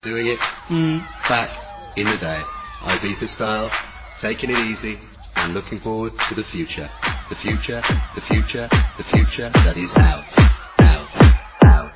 Doing it back in the day, Ibiza style, taking it easy and looking forward to the future. The future, the future, the future that is out, out, out.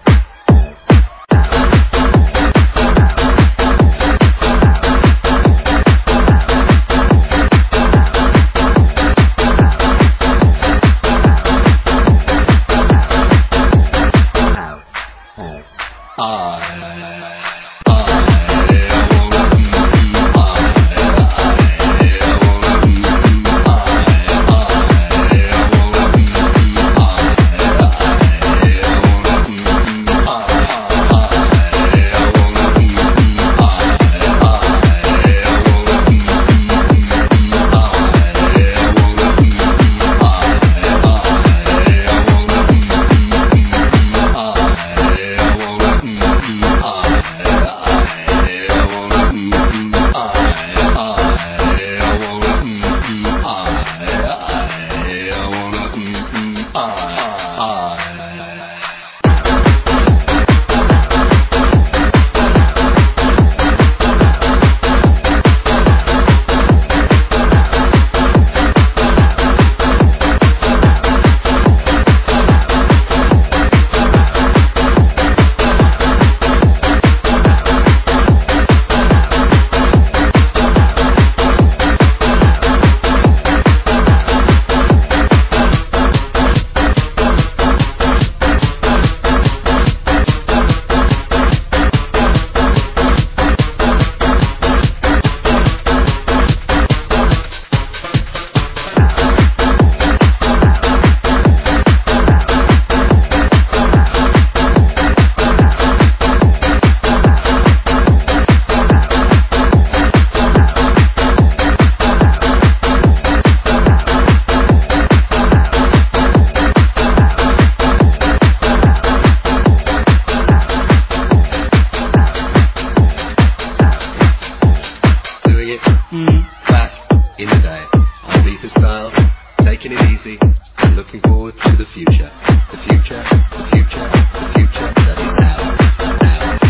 Back in the day, Ibiza style, taking it easy and looking forward to the future. The future, the future, the future that is out, out.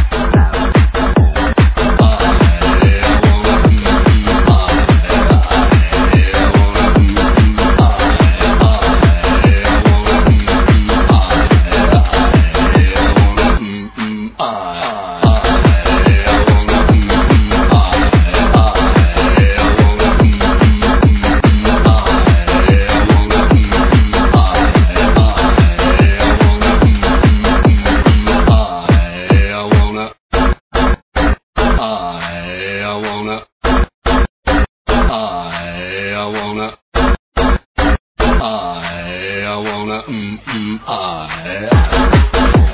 I wanna, I